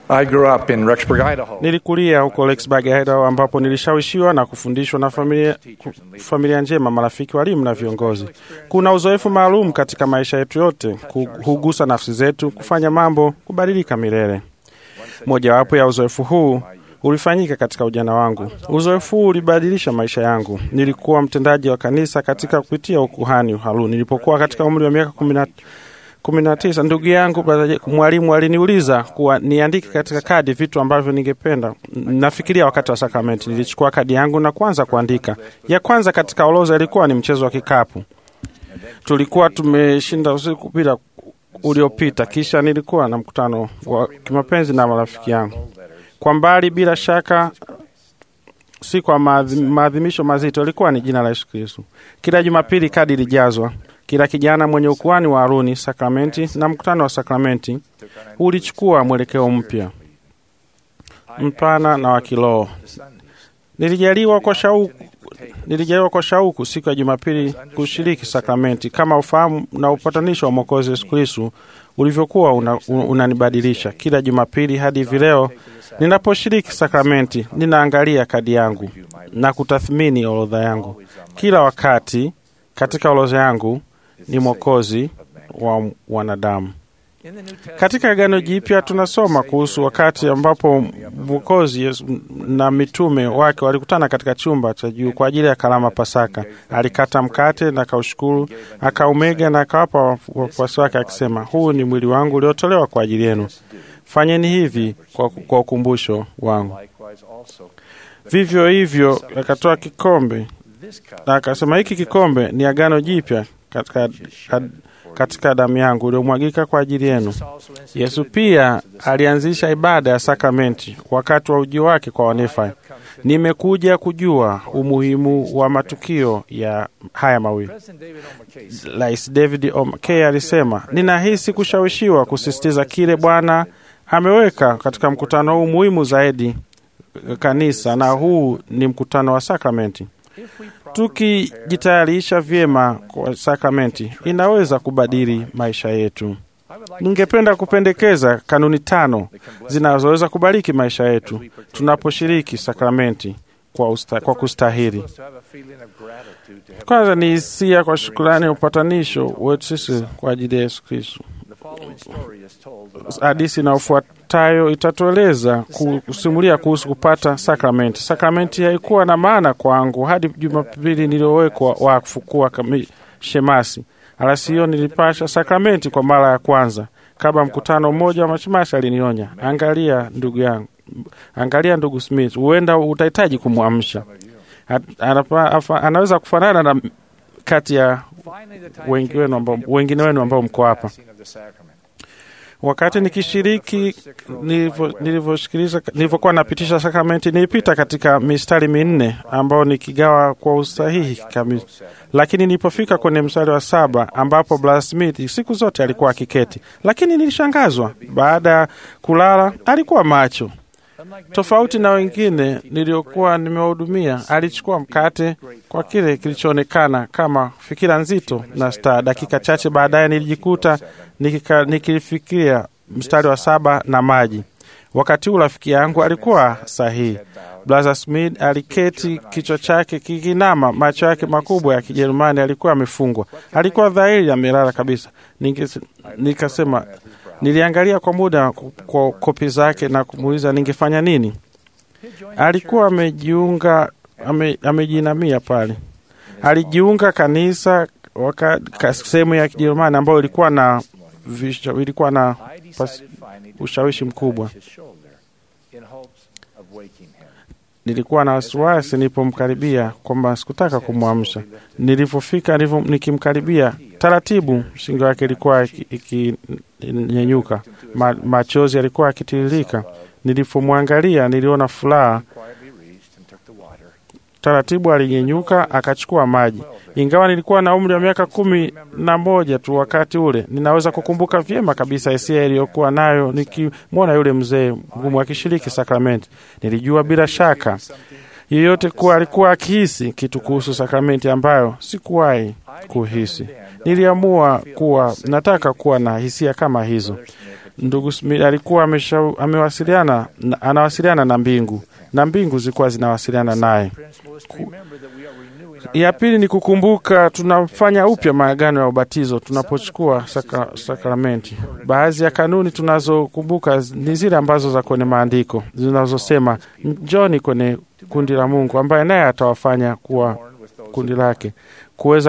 I grew up in Rexburg, Idaho. Nilikulia huko Rexburg, Idaho, ambapo nilishawishiwa na kufundishwa na familia njema, marafiki, walimu na viongozi. Kuna uzoefu maalum katika maisha yetu yote, kugusa nafsi zetu, kufanya mambo kubadilika milele. Mojawapo ya uzoefu huu ulifanyika katika ujana wangu. Uzoefu huu ulibadilisha maisha yangu. Nilikuwa mtendaji wa kanisa katika kupitia ukuhani Haruni. Nilipokuwa katika umri wa miaka 19, ndugu yangu mwalimu aliniuliza kuwa niandike katika kadi vitu ambavyo ningependa. Nafikiria wakati wa sakramenti, nilichukua kadi yangu na kuanza kuandika. Ya kwanza katika orodha ilikuwa ni mchezo wa kikapu. Tulikuwa tumeshinda usiku bila uliopita. Kisha nilikuwa na mkutano wa kimapenzi na marafiki yangu. Kwa mbali, bila shaka, si kwa maadhimisho mazito, ilikuwa ni jina la Yesu Kristo. Kila Jumapili kadi ilijazwa. Kila kijana mwenye ukuhani wa Haruni, sakramenti na mkutano wa sakramenti ulichukua mwelekeo mpya, mpana na wa kiroho. Nilijaliwa kwa shauku siku ya Jumapili kushiriki sakramenti, kama ufahamu na upatanisho wa Mwokozi Yesu Kristo ulivyokuwa unanibadilisha. Kila Jumapili hadi hivi leo, ninaposhiriki sakramenti, ninaangalia kadi yangu na kutathmini orodha yangu. Kila wakati katika orodha yangu ni Mwokozi wa wanadamu. Katika Agano Jipya tunasoma kuhusu wakati ambapo Mwokozi na mitume wake walikutana katika chumba cha juu kwa ajili ya karamu Pasaka. Alikata mkate na akaushukuru, akaumega na akawapa wafuasi wake akisema, huu ni mwili wangu uliotolewa kwa ajili yenu. Fanyeni hivi kwa ukumbusho wangu. Vivyo hivyo akatoa kikombe na akasema, hiki kikombe ni Agano Jipya katika damu yangu iliyomwagika kwa ajili yenu. Yesu pia alianzisha ibada ya sakramenti wakati wa ujio wake kwa Wanefi. Nimekuja kujua umuhimu wa matukio ya haya mawili. Rais David O. McKay alisema, ninahisi kushawishiwa kusisitiza kile Bwana ameweka katika mkutano huu muhimu zaidi kanisa, na huu ni mkutano wa sakramenti. Tukijitayarisha vyema kwa sakramenti, inaweza kubadili maisha yetu. Ningependa kupendekeza kanuni 5 zinazoweza kubariki maisha yetu tunaposhiriki sakramenti kwa kustahili. Kwanza ni hisia kwa shukrani, upatanisho wetu sisi kwa ajili ya Yesu Kristo. Hadithi inayofuatayo itatueleza kusimulia kuhusu kupata sakramenti. Sakramenti haikuwa na maana kwangu hadi Jumapili niliyowekwa wakfu kuwa shemasi. Alasio nilipasha sakramenti kwa mara ya kwanza. Kabla mkutano mmoja wa mashemasi alinionya, angalia ndugu Smith, huenda utahitaji kumwamsha. Anaweza kufanana na kati ya wengine wenu ambao mko hapa. Wakati nikishiriki, nilivyokuwa napitisha sakramenti, nilipita katika mistari 4 ambao nikigawa kwa usahihi kabisa. Lakini nilipofika kwenye mstari wa 7 ambapo Brother Smith siku zote alikuwa akiketi, lakini nilishangazwa. Baada ya kulala alikuwa macho. Tofauti na wengine niliokuwa nimewahudumia, alichukua mkate kwa kile kilichoonekana kama fikira nzito na staa. Dakika chache baadaye nilijikuta nikilifikiria mstari wa 7 na maji. Wakati huu rafiki yangu alikuwa sahihi. Brother Smith aliketi, kichwa chake kikinama, macho yake makubwa ya Kijerumani alikuwa amefungwa. Alikuwa dhahiri amelala kabisa. Nikasema, niliangalia kwa muda kwa kopi zake na kumuuliza ningefanya nini. Alikuwa amejinamia pale. Alijiunga kanisa sehemu ya Kijerumani ambayo ilikuwa na ushawishi mkubwa. Nilikuwa na wasiwasi nilipomkaribia kwamba sikutaka kumwamsha. Nilipofika nikimkaribia, taratibu shingo yake ilikuwa ikinyenyuka, machozi yalikuwa yakitiririka. Nilipomwangalia niliona furaha. Taratibu alinyenyuka akachukua maji. Ingawa nilikuwa na umri wa miaka 11 tu wakati ule, ninaweza kukumbuka vyema kabisa hisia iliyokuwa nayo nikimwona yule mzee mgumu akishiriki sakramenti. Nilijua bila shaka yeyote kuwa alikuwa akihisi kitu kuhusu sakramenti ambayo sikuwahi kuhisi. Niliamua kuwa nataka kuwa na hisia kama hizo. Ndugu Smith alikuwa anawasiliana na mbingu, na mbingu zilikuwa zinawasiliana naye. Ya pili ni kukumbuka tunafanya upya maagano ya ubatizo tunapochukua sakramenti. Baadhi ya kanuni tunazokumbuka ni zile ambazo za kwenye maandiko zinazosema njoni kwenye kundi la Mungu, ambaye naye atawafanya kuwa kundi lake, kuweza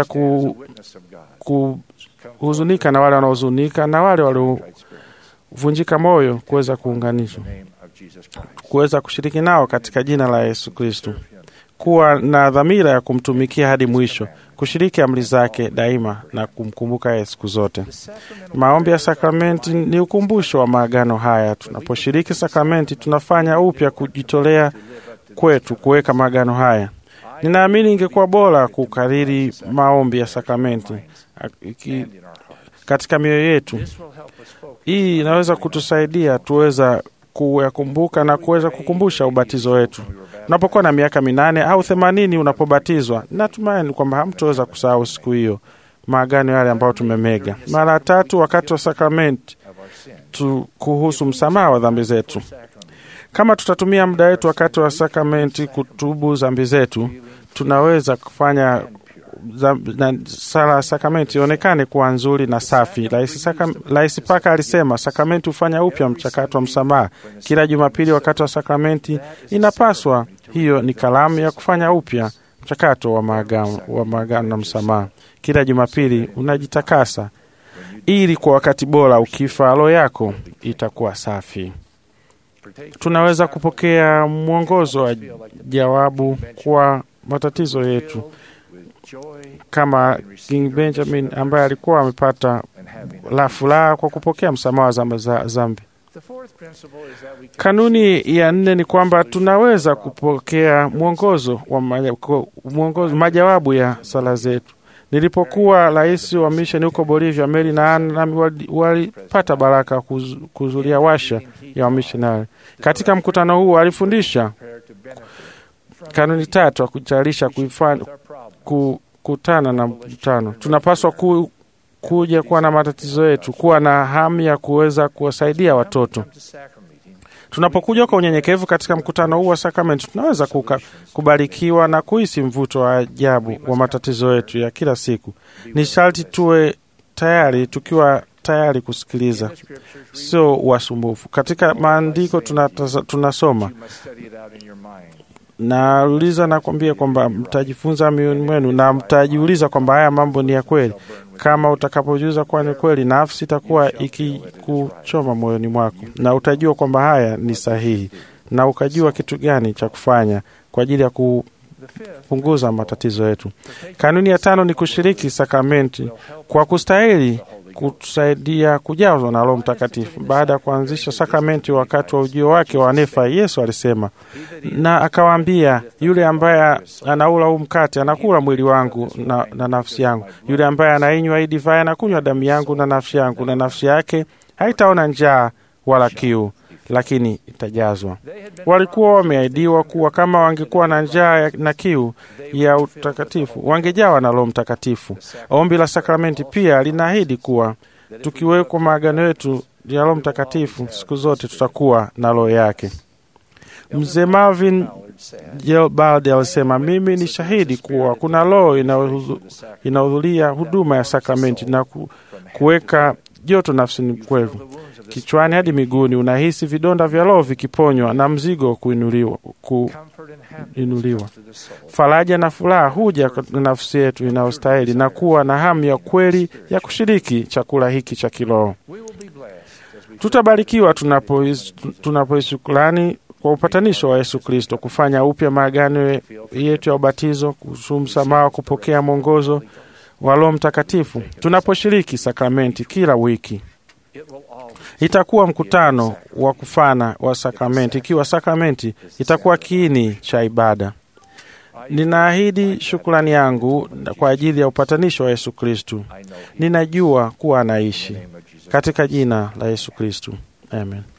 kuhuzunika na wale wanaohuzunika na wale waliovunjika moyo, kuweza kuunganishwa, kuweza kushiriki nao katika jina la Yesu Kristo, kuwa na dhamira ya kumtumikia hadi mwisho, kushiriki amri zake daima na kumkumbuka yeye siku zote. Maombi ya sakramenti ni ukumbusho wa maagano haya. Tunaposhiriki sakramenti tunafanya upya kujitolea kwetu kuweka maagano haya. Ninaamini ingekuwa bora kukariri maombi ya sakramenti katika mioyo yetu. Hii inaweza kutusaidia tuweza kuyakumbuka na kuweza kukumbusha ubatizo wetu. Unapokuwa na miaka 8 au 80 unapobatizwa, natumaini kwamba hamtoweza kusahau siku hiyo maagano yale ambayo tumemega mara 3 wakati wa sakramenti kuhusu msamaha wa dhambi zetu. Kama tutatumia muda wetu wakati wa sakramenti kutubu dhambi zetu, tunaweza kufanya sala sakramenti ionekane kuwa nzuri na safi. Rais Paka alisema sakramenti hufanya upya mchakato wa msamaha. Kila Jumapili wakati wa sakramenti inapaswa, hiyo ni kalamu ya kufanya upya mchakato wa maagano na msamaha. Kila Jumapili unajitakasa ili kwa wakati bora ukifa roho yako itakuwa safi. Tunaweza kupokea mwongozo wa jawabu kwa matatizo yetu, kama King Benjamin ambaye alikuwa amepata furaha kwa kupokea msamaha wa dhambi. Kanuni ya 4 ni kwamba tunaweza kupokea mwongozo majawabu ya sala zetu. Nilipokuwa rais wa misheni huko Bolivia, Mary na Anna walipata baraka kuzulia washa ya wamishonari. Katika mkutano huu alifundisha kanuni 3 wa kutayarisha kukutana na mkutano. Tunapaswa kuja kuwa na matatizo yetu, kuwa na hamu ya kuweza kuwasaidia watoto. Tunapokuja kwa unyenyekevu katika mkutano huu wa sakramenti, tunaweza kubarikiwa na kuhisi mvuto wa ajabu wa matatizo yetu ya kila siku. Ni sharti tuwe tayari, tukiwa tayari kusikiliza, sio wasumbufu. Katika maandiko tunasoma nauliza na kuambia kwamba mtajifunza mioyoni mwenu na mtajiuliza kwamba haya mambo ni ya kweli. Kama utakapojuza kwa ni kweli, nafsi itakuwa ikikuchoma moyoni mwako na utajua kwamba haya ni sahihi, na ukajua kitu gani cha kufanya kwa ajili ya kupunguza matatizo yetu. Kanuni ya 5 ni kushiriki sakramenti kwa kustahili, kutusaidia kujazwa na Roho Mtakatifu. Baada ya kuanzisha sakramenti wakati wa ujio wake wa Nefa, Yesu alisema na akawaambia, yule ambaye anaula huu mkate anakula mwili wangu na nafsi yangu. Yule ambaye anainywa hii divai anakunywa damu yangu na nafsi yangu, na nafsi yake haitaona njaa wala kiu, lakini itajazwa. Walikuwa wameahidiwa kuwa kama wangekuwa na njaa na kiu ya utakatifu, wangejawa na Roho Mtakatifu. Ombi la sakramenti pia linaahidi kuwa tukiwekwa maagano yetu ya Roho Mtakatifu, siku zote tutakuwa na roho yake. Mzee Marvin Bald alisema, mimi ni shahidi kuwa kuna roho inahudhuria huduma ya sakramenti na kuweka joto nafsini kwetu. Kichwani hadi miguuni unahisi vidonda vya roho vikiponywa na mzigo kuinuliwa. Faraja na furaha huja kwa nafsi yetu inayostahili na kuwa na hamu ya kweli ya kushiriki chakula hiki cha kiroho. Tutabarikiwa tunapoishukrani kwa upatanisho wa Yesu Kristo, kufanya upya maagano yetu ya ubatizo, kuhusu msamaha, kupokea mwongozo wa Roho Mtakatifu tunaposhiriki sakramenti kila wiki. Itakuwa mkutano wa kufana wa sakramenti, ikiwa sakramenti itakuwa kiini cha ibada. Ninaahidi shukrani yangu kwa ajili ya upatanisho wa Yesu Kristo. Ninajua kuwa anaishi. Katika jina la Yesu Kristo. Amen.